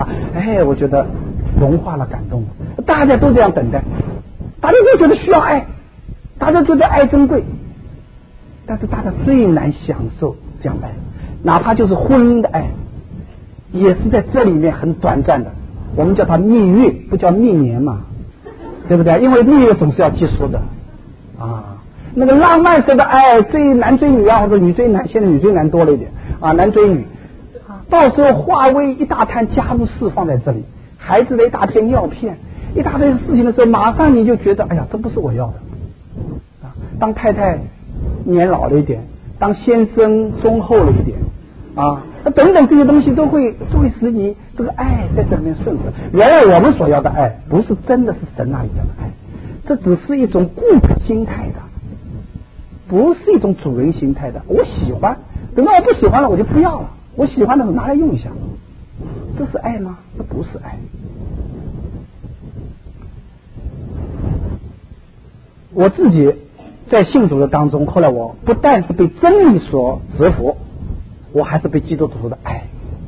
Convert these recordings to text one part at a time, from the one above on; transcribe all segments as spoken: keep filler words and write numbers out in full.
哎，我觉得融化了，感动了。大家都这样等待，大家都觉得需要爱，大家觉得爱珍贵，但是大家最难享受这样的爱，哪怕就是婚姻的爱，也是在这里面很短暂的。我们叫它蜜月，不叫蜜年嘛，对不对？因为蜜月总是要结束的啊。那个浪漫式的爱，追男追女啊，或者女追男，现在女追男多了一点啊，男追女，到时候化为一大滩家务事放在这里，孩子的一大片尿片，一大堆事情的时候，马上你就觉得，哎呀，这不是我要的啊。当太太年老了一点，当先生忠厚了一点啊，等等这些东西都会都会使你这个爱在这里面顺着。原来我们所要的爱，不是真的是神那里的爱，这只是一种顾客心态的，不是一种主人心态的。我喜欢，等到我不喜欢了，我就不要了。我喜欢的拿来用一下，这是爱吗？这不是爱。我自己在信主的当中，后来我不但是被真理所折服，我还是被基督徒的爱。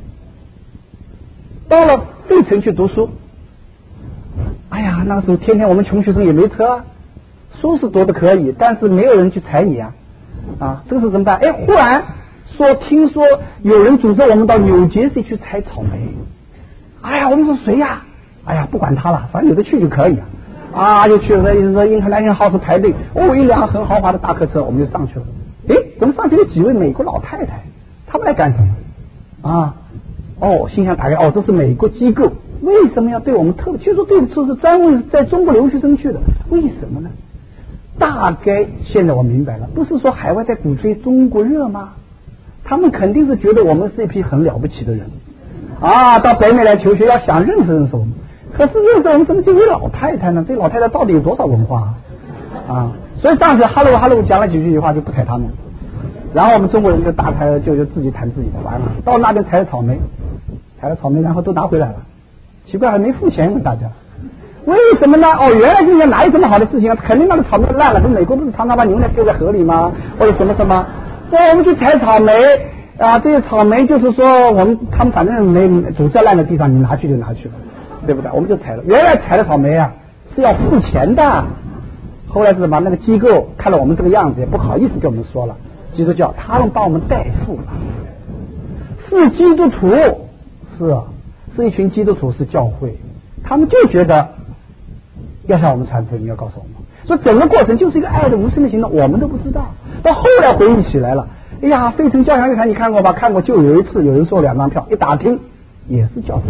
到了费城去读书，哎呀，那个时候天天我们穷学生也没车啊，书是读的可以，但是没有人去睬你啊，啊，这个时候怎么办？哎，忽然说听说有人组织我们到纽杰西去采草莓。哎呀，我们说谁呀？哎呀，不管他了，反正有的去就可以啊。啊，就去了，说英特兰豪斯排队，哦，一辆很豪华的大客车，我们就上去了。诶，怎么上去了几位美国老太太？他们来干什么？啊，哦，心想打开，哦，这是美国机构，为什么要对我们特？据说这次是专为在中国留学生去的，为什么呢？大概现在我明白了，不是说海外在鼓吹中国热吗？他们肯定是觉得我们是一批很了不起的人啊，到北美来求学，要想认识认识我们。可是认识我们怎么就一老太太呢？这老太太到底有多少文化啊？啊，所以上去哈喽哈喽讲了几句话就不睬他们，然后我们中国人就打开了，就就自己谈自己的，完了到那边采了草莓，采了草莓，然后都拿回来了，奇怪还没付钱给大家，为什么呢？哦，原来就应该哪有这么好的事情啊？肯定那个草莓烂了，跟美国不是常常把牛奶丢在河里吗？或者什么什么？那我们去采草莓啊，这些草莓就是说我们他们反正没总是要烂在地上，你拿去就拿去了。对不对？我们就采了，原来采了草莓啊是要付钱的。后来是什么？那个机构看了我们这个样子，也不好意思跟我们说了。基督教他们帮我们代付了，是基督徒，是啊，是一群基督徒，是教会，他们就觉得要向我们传福音，要告诉我们，所以整个过程就是一个爱的无声的行动，我们都不知道。到后来回忆起来了，哎呀，费城交响乐团你看过吧？看过，就有一次有人收两张票，一打听也是教会。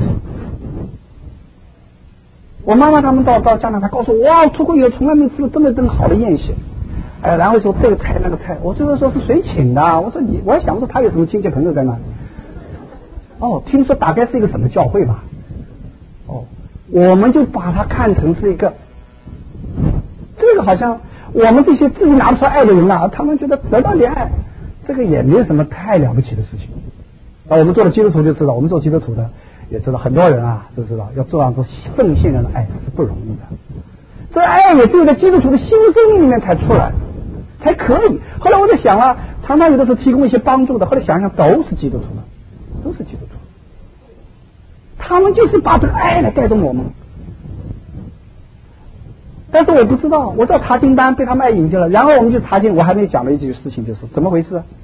我妈妈他们到到加拿大，告诉我，哇，出国以后从来没吃过这么这么好的宴席，哎，然后说这个菜那个菜，我最后说是谁请的？我说你，我还想不出他有什么亲戚朋友在那里。哦，听说大概是一个什么教会吧？哦，我们就把它看成是一个，这个好像我们这些自己拿不出爱的人啊，他们觉得得到点爱，这个也没有什么太了不起的事情。啊，我们做了基督徒就知道，我们做基督徒的。也知道很多人啊都知道要做这样子奉献人的爱是不容易的，这爱也只有在基督徒的新生命里面才出来才可以。后来我在想啊，常常有的时候提供一些帮助的，后来想想都是基督徒的，都是基督徒，他们就是把这个爱来带动我们。但是我不知道，我到查经班被他们爱引进了，然后我们就查经，我还没讲了一句事情，就是怎么回事啊？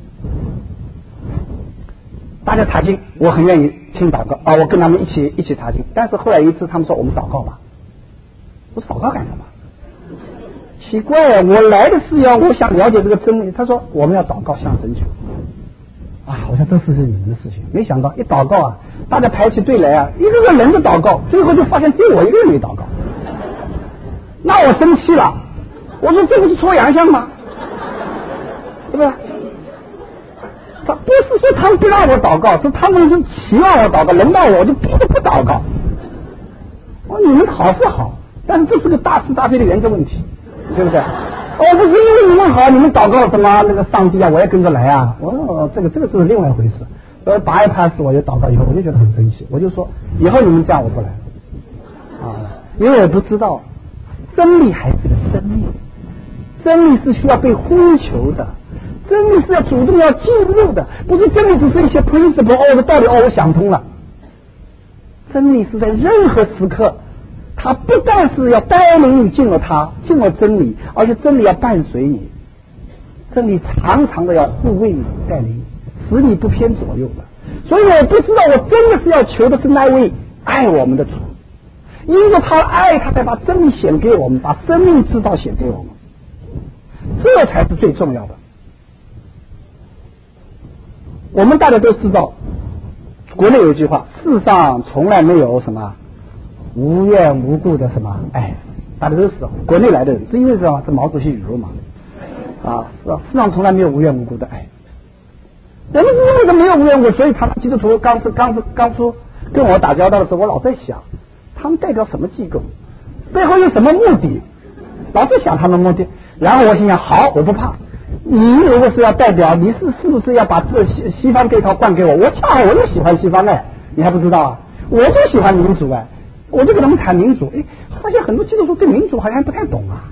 大家查经，我很愿意听祷告啊，我跟他们一起一起查经。但是后来一次，他们说我们祷告吧，我说祷告干什么？奇怪，我来的是要我想了解这个真理。他说我们要祷告向神求啊，我想这是是你们的事情。没想到一祷告啊，大家排起队来啊，一个个人的祷告，最后就发现只有我一个人没祷告。那我生气了，我说这不是搓洋相吗？对吧？他不是说他们不让我祷告，是他们是期望我祷告，轮到我就逼着不祷告。我说你们好是好，但是这是个大是大非的原则问题，对不对？哦，不是因为你们好，你们祷告什么那个上帝啊，我也跟着来啊。我说这个这个是另外一回事。所以八一八四我就祷告以后，我就觉得很生气，我就说以后你们这样我不来啊，因为我不知道真理还是个生命，真理是需要被呼求的。真理是要主动要进入的，不是真理只是一些 principle 哦的道理哦，我想通了， 真理是在任何时刻，它不但是要带领你进入它，进入真理，而且真理要伴随你，真理常常的要护卫你，带领你，使你不偏左右的。所以我不知道，我真的是要求的是那位爱我们的主，因着他的爱，他才把真理显给我们，把生命之道显给我们，这才是最重要的。我们大家都知道，国内有一句话，世上从来没有什么无缘无故的什么爱，大家都知道，国内来的人，是因为什么？是毛主席语录嘛？啊，是吧？世上从来没有无缘无故的爱。我们是因为这没有无缘无故，所以他们基督徒刚是刚是刚出跟我打交道的时候，我老在想，他们代表什么机构，背后有什么目的，老是想他们目的。然后我心想，好，我不怕。你如果是要代表，你是是不是要把这西西方这套灌给我？我恰好我就喜欢西方哎，你还不知道啊？我就喜欢民主哎，我就跟他们谈民主，哎，发现很多基督徒对民主好像不太懂啊，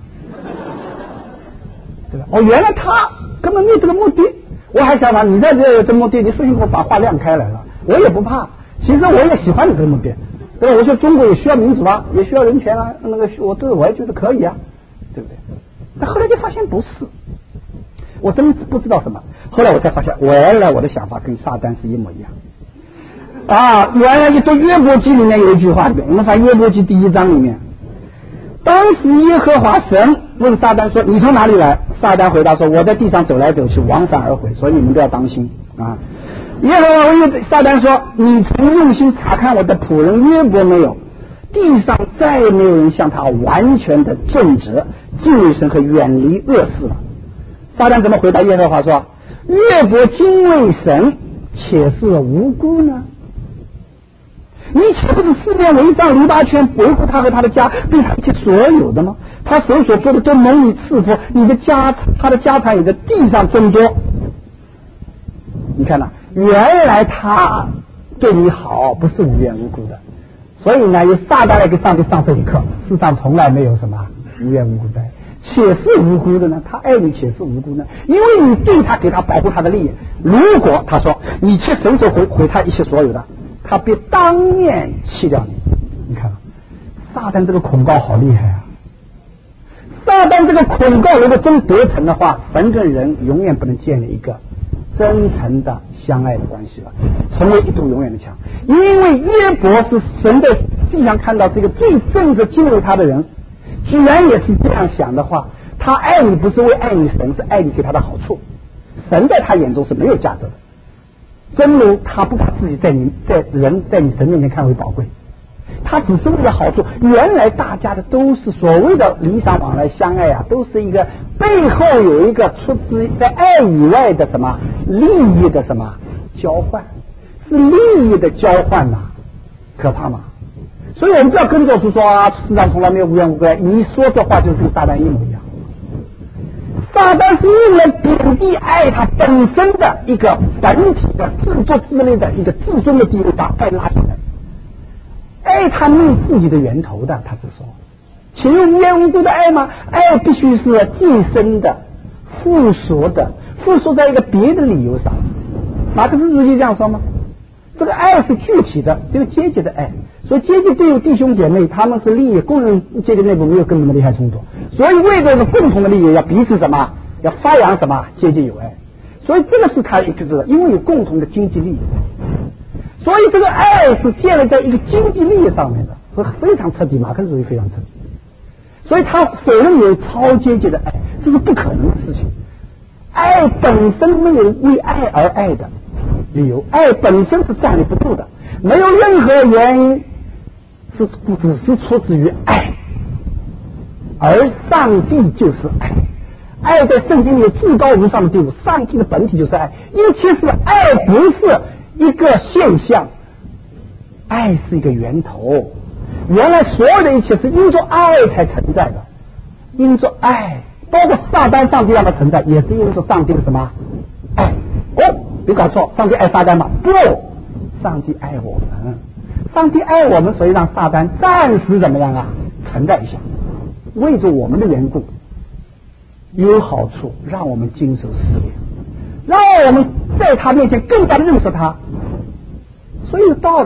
对吧？哦，原来他根本没有这个目的。我还想把你在这这目的，你顺便给我把话亮开来了，我也不怕。其实我也喜欢你这个目的，对吧？我说中国也需要民主啊，也需要人权啊，那个我这个我也觉得可以啊，对不对？但后来就发现不是。我真不知道什么，后来我才发现，原来我的想法跟撒旦是一模一样啊！原来你读约伯记里面有一句话，我们看约伯记第一章里面，当时耶和华神问撒旦说：“你从哪里来？”撒旦回答说：“我在地上走来走去，往返而回，所以你们都要当心啊！”耶和华问撒旦说：“你曾用心查看我的仆人约伯没有？地上再没有人像他完全的正直、敬畏神和远离恶事了。”撒旦怎么回答耶和华说：“约伯敬畏神，且是无辜呢？你岂不是四面围上篱笆圈，维护他和他的家，对他一切所有的吗？他手所做的都蒙你赐福，你的家他的家产也在地上增多。”你看呐，原来他对你好不是无缘无故的，所以呢，由撒旦来给上帝上这一课，世上从来没有什么无缘无故的。且是无辜的呢？他爱你且是无辜呢？因为你对他给他保护他的利益。如果他说你却伸手毁毁他一切所有的，他必当面弃掉你。你看，撒旦这个恐告好厉害啊！撒旦这个恐告如果真得逞的话，神跟人永远不能建立一个真诚的相爱的关系了，成为一堵永远的墙。因为约伯是神在地上看到这个最正直敬畏他的人。既然也是这样想的话，他爱你不是为爱你神，是爱你给他的好处。神在他眼中是没有价值的，真如他不把自己在你在人在你神面前看为宝贵，他只是为了好处。原来大家的都是所谓的礼尚往来相爱啊，都是一个背后有一个出自在爱以外的什么利益的什么交换，是利益的交换呐、啊，可怕吗？所以我们不要跟着说啊，世上从来没有无缘无故。你说这话就跟撒旦一模一样。撒旦是为了贬低爱他本身的一个本体的自作自类的一个自尊的地位，把爱拉起来。爱他没有自己的源头的，他是说，请用无缘无故的爱吗？爱必须是寄生的、附属的，附属在一个别的理由上。马克思主义这样说吗？这个爱是具体的，这个阶级的爱。所以阶级对于弟兄姐妹，他们是利益，工人阶级内部没有根本的利害冲突，所以为这个共同的利益要彼此什么，要发扬什么阶级友爱。所以这个是他一个，因为有共同的经济利益，所以这个爱是建立在一个经济利益上面的，是非常彻底，马克思主义非常彻底。所以他否认有超阶级的爱，这是不可能的事情。爱本身没有为爱而爱的理由，爱本身是站立不住的，没有任何原因是不只是出自于爱，而上帝就是爱。爱在圣经里有至高无上的地位，上帝的本体就是爱，一切是爱，不是一个现象，爱是一个源头。原来所有的一切是因着爱才存在的，因着爱，包括撒旦上帝让它存在，也是因着上帝的什么爱。哦，别搞错，上帝爱撒旦吗？不，上帝爱我们，上帝爱我们，所以让撒旦暂时怎么样啊，存在一下，为着我们的缘故有好处，让我们经受试炼，让我们在他面前更加的认识他，所以有道理的。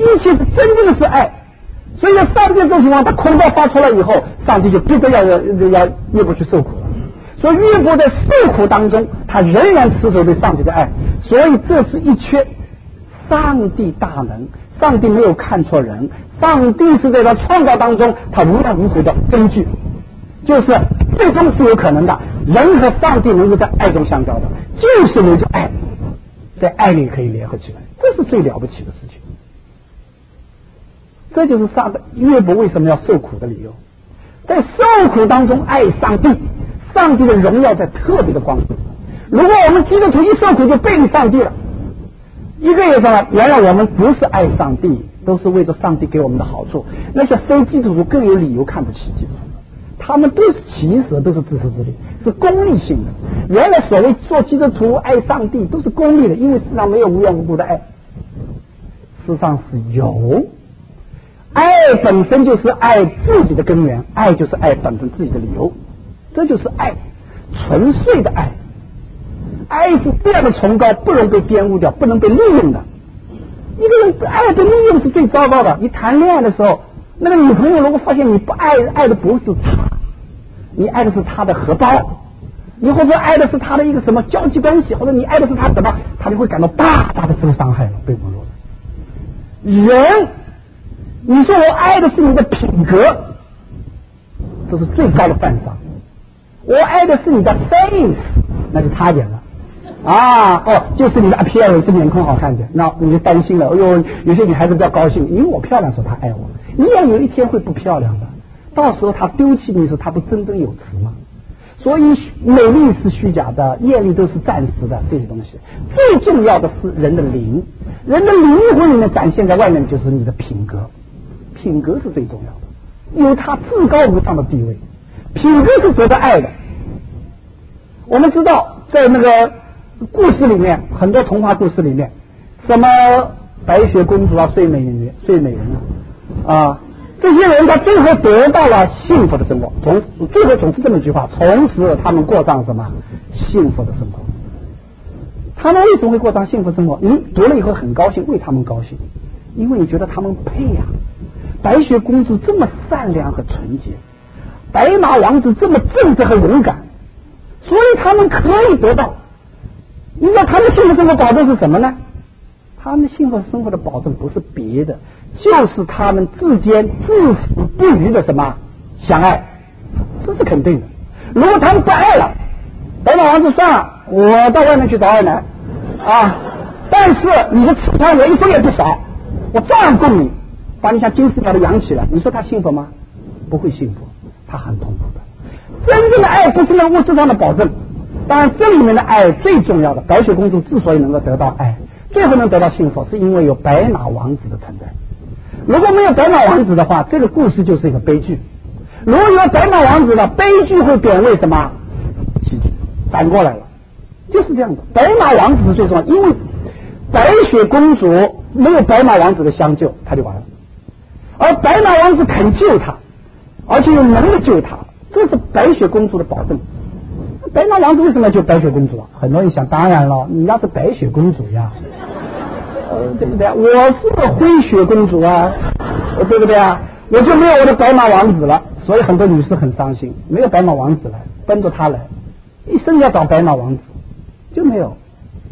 一切是真正的是爱。所以在上帝这种情况，他恐惧发出来以后，上帝就逼着要要要约伯去受苦了。所以约伯在受苦当中，他仍然持守对上帝的爱。所以这是一缺上帝大能，上帝没有看错人，上帝是在他创造当中，他无量无悔的根据，就是最终是有可能的，人和上帝能够在爱中相交的，就是为着爱，在爱里可以联合起来，这是最了不起的事情。这就是上帝约伯为什么要受苦的理由，在受苦当中爱上帝，上帝的荣耀在特别的光辉。如果我们基督徒一受苦就背离上帝了，一个也说原来我们不是爱上帝，都是为着上帝给我们的好处。那些非基督徒更有理由看不起基督徒，他们都是其实都是自私自利，是功利性的。原来所谓做基督徒爱上帝都是功利的，因为世上没有无缘无故的爱，事实上是有。爱本身就是爱自己的根源，爱就是爱本身自己的理由，这就是爱，纯粹的爱。爱是这样的崇高，不能被玷污掉，不能被利用的。一个人爱被利用是最糟糕的。你谈恋爱的时候，那个女朋友如果发现你不爱，爱的不是她，你爱的是她的荷包，你或者爱的是她的一个什么交际关系，或者你爱的是她什么，她就会感到大大的受伤害了，被侮辱了。人，你说我爱的是你的品格，这是最高的犯上。我爱的是你的 face， 那就差点了啊！哦，就是你的 appearance， 这脸孔好看点，那你就担心了。哎呦，有些女孩子比较高兴，因为我漂亮，说她爱我。你也有一天会不漂亮的，到时候她丢弃你的时候，她不真正有词吗？所以美丽是虚假的，艳丽都是暂时的，这些东西最重要的是人的灵，人的灵魂里面展现在外面就是你的品格。品格是最重要的，有它至高无上的地位。品格是值得爱的。我们知道，在那个故事里面，很多童话故事里面，什么白雪公主啊、睡美人、睡美人啊，啊，这些人他最后得到了幸福的生活，从最后总是这么一句话：从此他们过上什么幸福的生活。他们为什么会过上幸福生活？你读了以后很高兴，为他们高兴，因为你觉得他们配呀、啊。白雪公主这么善良和纯洁，白马王子这么正直和勇敢，所以他们可以得到。你知道他们幸福生活保证是什么呢？他们幸福生活的保证不是别的，就是他们之间至死不渝的什么相爱，这是肯定的。如果他们不爱了，白马王子算了，我到外面去找二奶啊，但是你的吃饭我一分也不少，我照样供你，把你像金丝鸟的养起来，你说他幸福吗？不会幸福，他很痛苦的。真正的爱不是那物质上的保证，当然这里面的爱最重要的，白雪公主之所以能够得到爱，最后能得到幸福，是因为有白马王子的存在。如果没有白马王子的话，这个故事就是一个悲剧。如果有白马王子的悲剧会变为什么喜剧，反过来了，就是这样的。白马王子是最重要，因为白雪公主没有白马王子的相救，他就完了。而白马王子肯救他，而且有能力救他，这是白雪公主的保证。白马王子为什么要救白雪公主啊？很多人想，当然了，你要是白雪公主呀，呃，对不对？我是个灰雪公主啊，对不对啊？我就没有我的白马王子了，所以很多女士很伤心，没有白马王子来，奔着他来，一生要找白马王子，就没有。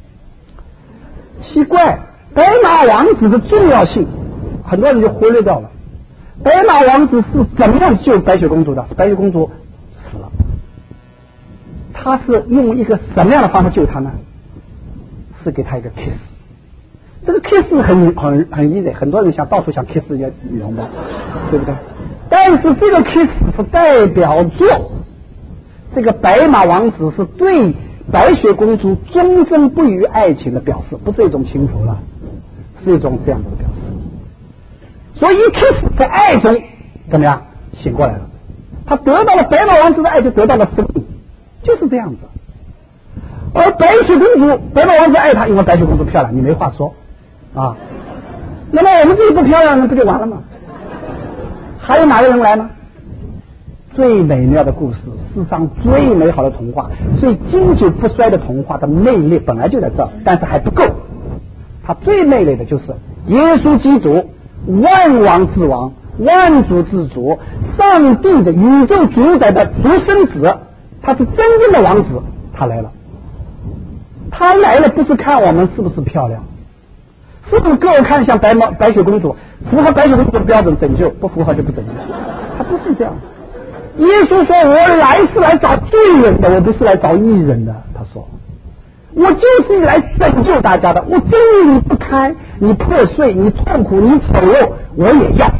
奇怪，白马王子的重要性，很多人就忽略掉了。白马王子是怎么样救白雪公主的？白雪公主死了，他是用一个什么样的方法救她呢？是给她一个 kiss。这个 kiss 很很很 easy， 很多人想到处想 kiss 一些女同胞，对不对？但是这个 kiss 是代表作，这个白马王子是对白雪公主终身不渝爱情的表示，不是一种轻浮了，是一种这样的表示。所以一 kiss 在爱中怎么样醒过来了？他得到了白马王子的爱，就得到了生命，就是这样子。而白雪公主，白马王子爱她，因为白雪公主漂亮，你没话说啊。那么我们这里不漂亮，那不就完了吗？还有哪个人来呢？最美妙的故事，世上最美好的童话，最经久不衰的童话的魅力本来就在这儿，但是还不够。它最魅力的就是耶稣基督万王之王，万主之主，上帝的宇宙主宰的独生子，他是真正的王子，他来了。他来了不是看我们是不是漂亮，是不是给我看像白毛白雪公主，符合白雪公主的标准拯救，不符合就不拯救，他不是这样。耶稣说我来是来找罪人的，我不是来找义人的。他说我就是来拯救大家的，我真以你不堪，你破碎，你痛苦，你丑陋，我也要。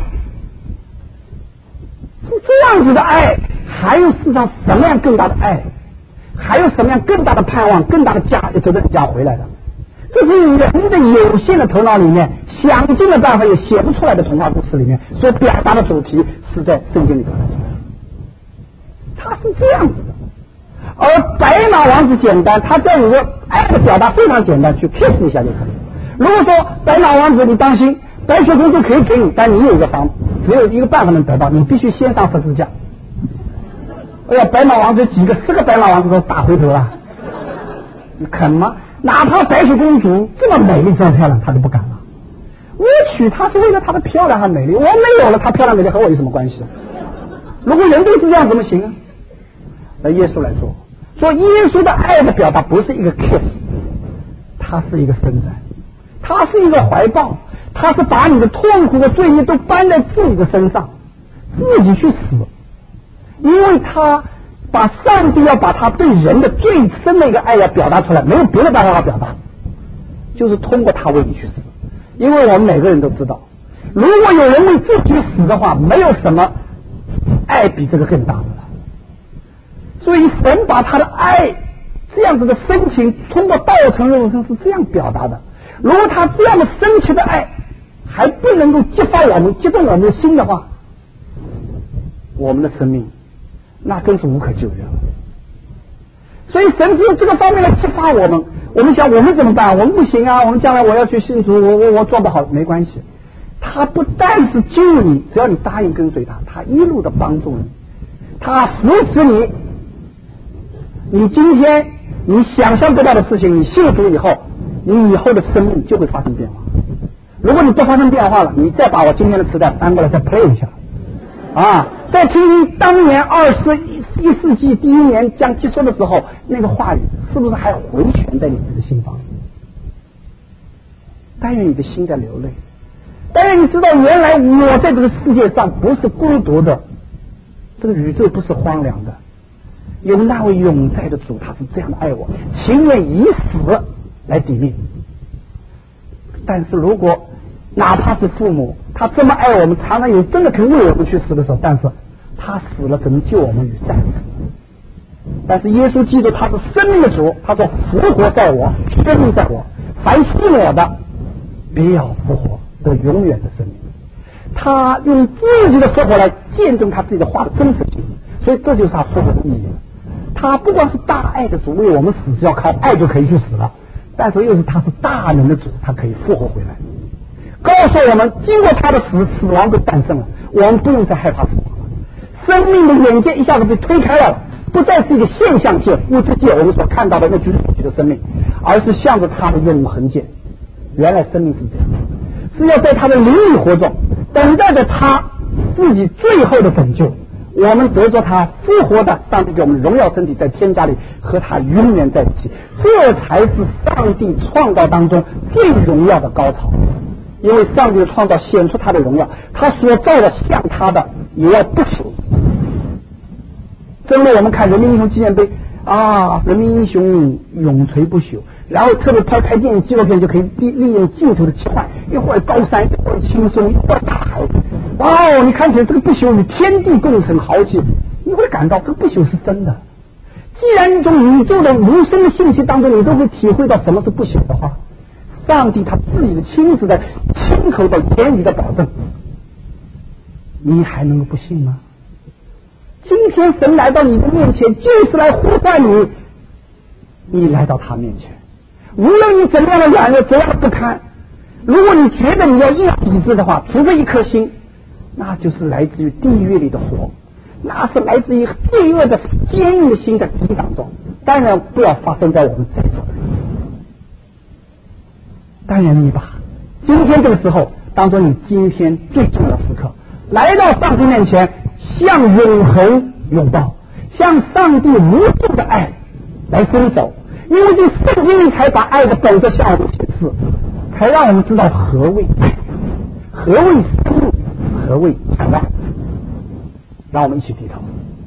是这样子的爱，还有世上什么样更大的爱，还有什么样更大的盼望，更大的家责任家回来的。这是人的有限的头脑里面想尽了办法也写不出来的童话故事里面所表达的主题，是在圣经里头。他是这样子的。而白马王子简单，他这样有个爱的表达非常简单，去 kiss 一下就可以。如果说白马王子你当心，白雪公主可以给你，但你有一个方只有一个办法能得到，你必须先上十字架。哎呀，白马王子几个四个白马王子都打回头了，你肯吗？哪怕白雪公主这么美丽这么漂亮，他都不敢了。我娶她是为了她的漂亮和美丽，我没有了她漂亮美丽和我有什么关系？如果人都是这样怎么行啊？那耶稣来说说耶稣的爱的表达不是一个 kiss， 它是一个伸展，它是一个怀抱，它是把你的痛苦和罪孽都搬在自己的身上，自己去死，因为他把上帝要把他对人的最深的一个爱要表达出来，没有别的办法要表达，就是通过他为你去死。因为我们每个人都知道，如果有人为自己死的话，没有什么爱比这个更大的了。所以神把他的爱这样子的深情通过道成肉身是这样表达的。如果他这样的深情的爱还不能够激发我们激动我们的心的话，我们的生命那更是无可救药。所以神是用这个方面来激发我们。我们想我们怎么办？我们不行啊，我们将来我要去信主，我我我做不好，没关系。他不但是救你，只要你答应跟随他，他一路的帮助你，他扶持你。你今天你想象不到的事情，你信主以后，你以后的生命就会发生变化。如果你不发生变化了，你再把我今天的磁带翻过来再 play 一下啊，再听听当年二十一世纪第一年将接触的时候那个话语，是不是还回旋在你的心房？但愿你的心在流泪，但愿你知道原来我在这个世界上不是孤独的，这个宇宙不是荒凉的，有那位永在的主，他是这样的爱我，情愿以死来抵命。但是如果哪怕是父母，他这么爱我们，常常有真的可以为我们去死的时候，但是他死了只能救我们于战死。但是耶稣基督他是生命的主，他说复活在我，生命在我，凡信我的必要复活，得永远的生命。他用自己的复活来见证他自己的话的真实性，所以这就是他复活的意义。他不光是大爱的主，为我们死只要靠爱就可以去死了，但是又是他是大能的主，他可以复活回来，告诉我们经过他的死，死亡被战胜了，我们不用再害怕死亡了。生命的眼界一下子被推开了，不再是一个现象界物质界我们所看到的那具体的生命，而是向着他的永恒界。原来生命是这样，是要在他的灵里活着，等待着他自己最后的拯救。我们得着他复活的上帝给我们荣耀身体，在天家里和他永远在一起，这才是上帝创造当中最荣耀的高潮。因为上帝的创造显出他的荣耀，他所造的像他的也要不朽。正如我们看人民英雄纪念碑啊，人民英雄永垂不朽，然后特别拍拍电影纪录片就可以利利用镜头的切换，一会儿高山，一会儿轻松，一会儿大海，哇哦，你看起来这个不朽与天地共成豪气，你会感到这个不朽是真的。既然从宇宙的无声的信息当中你都会体会到什么是不朽的话，上帝他自己的亲自的亲口的言语的保证，你还能够不信吗？今天神来到你的面前，就是来呼唤你，你来到他面前，无论你怎么样的软弱，怎样的不堪，如果你觉得你要硬抵制的话，除非一颗心，那就是来自于地狱里的火，那是来自于罪恶的坚硬的心在抵挡中。当然不要发生在我们在座的人，当然你把今天这个时候当做你今天最重要的时刻，来到上帝面前，向永恒拥抱，向上帝无尽的爱来伸手，因为这圣经里才把爱的本质向我们显示，才让我们知道何谓爱，何谓生命，何谓盼望。让我们一起低头。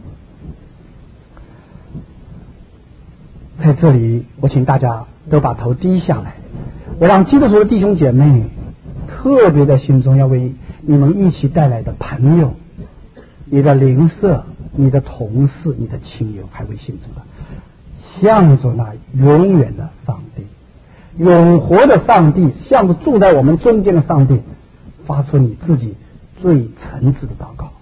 在这里，我请大家都把头低下来，我让基督徒的弟兄姐妹特别在心中要为你们一起带来的朋友、你的邻舍、你的同事、你的亲友，还为信主的，向着那永远的上帝、永活的上帝，向着住在我们中间的上帝，发出你自己最诚挚的祷告。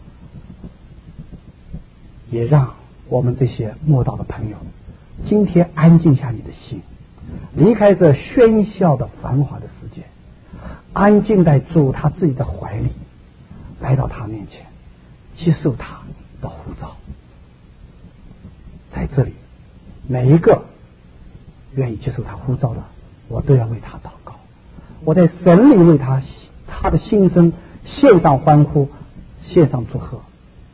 也让我们这些默祷的朋友今天安静下你的心，离开这喧嚣的繁华的世界，安静在主他自己的怀里，来到他面前，接受他的呼召。在这里，每一个愿意接受他呼召的，我都要为他祷告，我在神里为他他的心声献上欢呼，献上祝贺。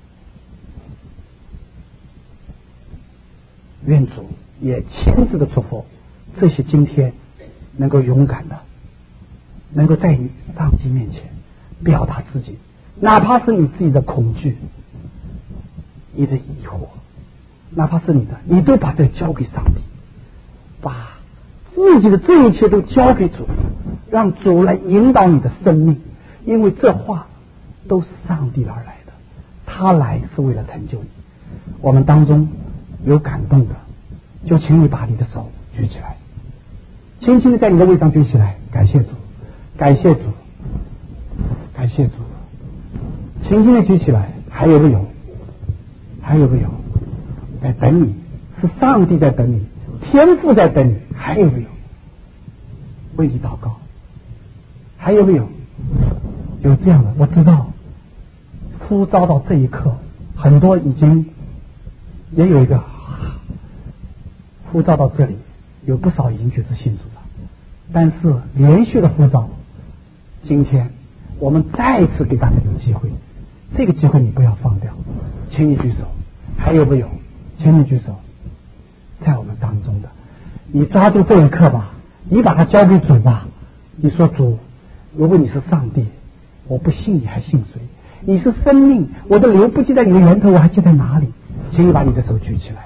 愿主也亲自的祝福这些今天能够勇敢的，能够在你上帝面前表达自己，哪怕是你自己的恐惧、你的疑惑，哪怕是你的，你都把这交给上帝，把自己的这一切都交给主，让主来引导你的生命，因为这话都是上帝而来的，他来是为了成就你。我们当中有感动的，就请你把你的手举起来，轻轻的在你的位上举起来，感谢主，感谢主，感谢主，轻轻的举起来。还有没有？还有没有？在等你，是上帝在等你，天父在等你。还有没有？为你祷告。还有没有？有这样的，我知道呼召到这一刻，很多已经也有一个呼召到这里，有不少已经觉知信主了，但是连续的呼召，今天我们再次给大家一个机会，这个机会你不要放掉，请你举手。还有没有？请你举手。在我们当中的，你抓住这一刻吧，你把它交给主吧。你说主，如果你是上帝，我不信你还信谁？你是生命，我的流不记在你的源头，我还记在哪里？请你把你的手举起来。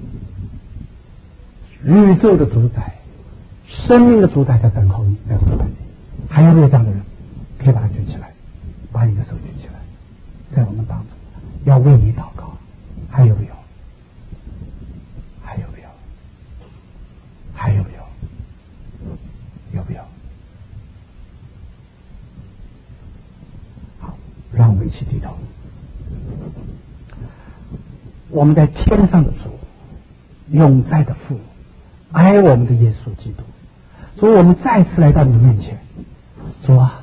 宇宙的主宰，生命的主宰在等候你，在等待你。还有没有这样的人？可以把它举起来，把你的手举起来，在我们当中要为你祷告。还有没有？还有没有？还有没有？有没有？好，让我们一起低头。我们在天上的主，永在的父，爱我们的耶稣基督，主，我们再次来到你的面前。主啊，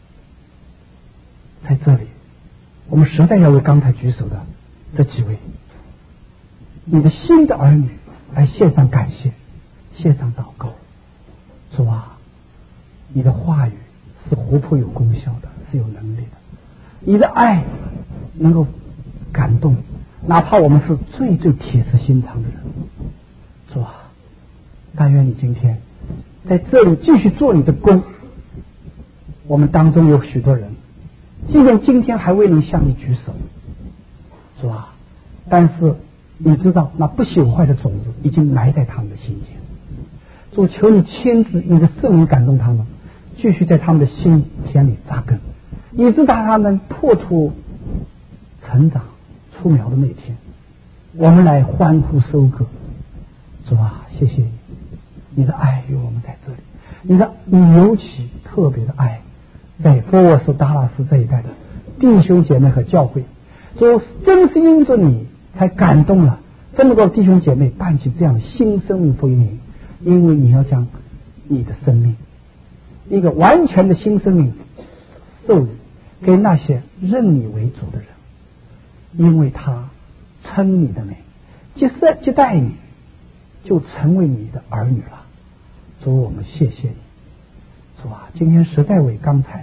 在这里我们实在要为刚才举手的这几位你的新的儿女来献上感谢，献上祷告。主啊，你的话语是活泼有功效的，是有能力的，你的爱能够感动哪怕我们是最最铁石心肠的人。主啊，但愿你今天在这里继续做你的工。我们当中有许多人即便今天还未能向你举手，主啊，但是你知道那不朽坏的种子已经埋在他们的心间。主，求你亲自你的圣灵感动他们，继续在他们的心田里扎根，以致到他们破土成长出苗的那天，我们来欢呼收割。主啊，谢谢你，你的爱与我们在这里，你的你尤其特别的爱在佛沃斯达拉斯这一带的弟兄姐妹和教会。主，真是因着你才感动了这么多弟兄姐妹办起这样的新生命福音营，因为你要将你的生命，一个完全的新生命授予给那些认你为主的人，因为他称你的名，接受接待你，就成为你的儿女了。主，我们谢谢你。主啊，今天实在为刚才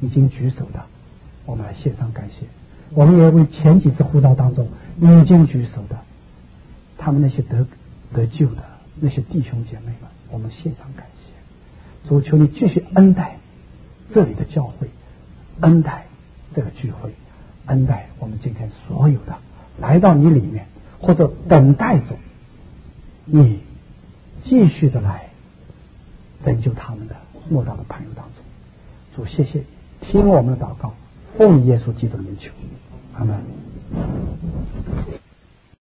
已经举手的，我们来献上感谢。我们也为前几次呼召当中已经举手的，他们那些得得救的那些弟兄姐妹们，我们献上感谢。主，求你继续恩待这里的教会，恩待这个聚会，恩待我们今天所有的来到你里面或者等待着你继续的来拯救他们的末道的朋友当中。主，谢谢你听我们的祷告，奉耶稣基督的名求，阿门。